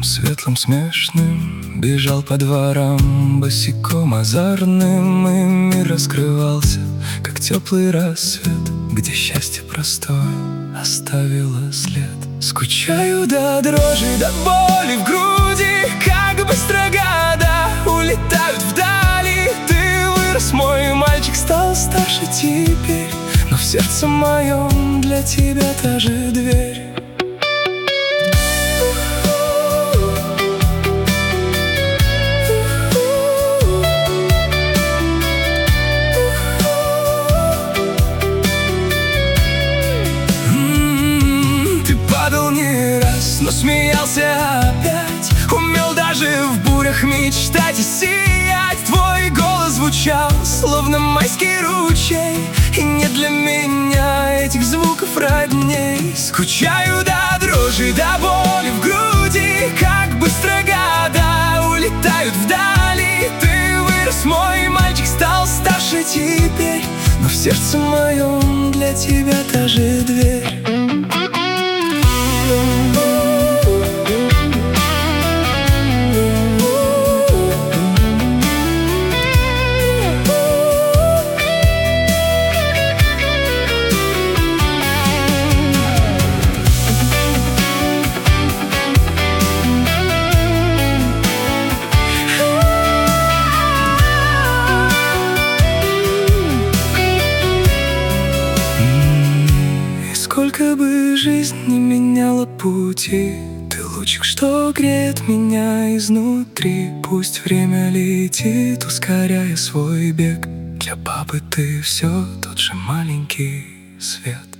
Утром светлым, смешным бежал по дворам босиком озорным, и мир раскрывался, как теплый рассвет, где счастье простое оставило след. Скучаю до дрожи, до боли в груди, как быстро года улетают вдали. Ты вырос, мой мальчик, стал старше теперь, но в сердце моем для тебя та же дверь. Но смеялся опять, умел даже в бурях мечтать и сиять. Твой голос звучал, словно майский ручей, и нет для меня этих звуков родней. Скучаю до дрожи, до боли в груди, как быстро года улетают вдали. Ты вырос, мой мальчик, стал старше теперь, но в сердце моем для тебя та же дверь. Сколько бы жизнь не меняла пути, ты лучик, что греет меня изнутри. Пусть время летит, ускоряя свой бег, для папы ты все тот же маленький свет.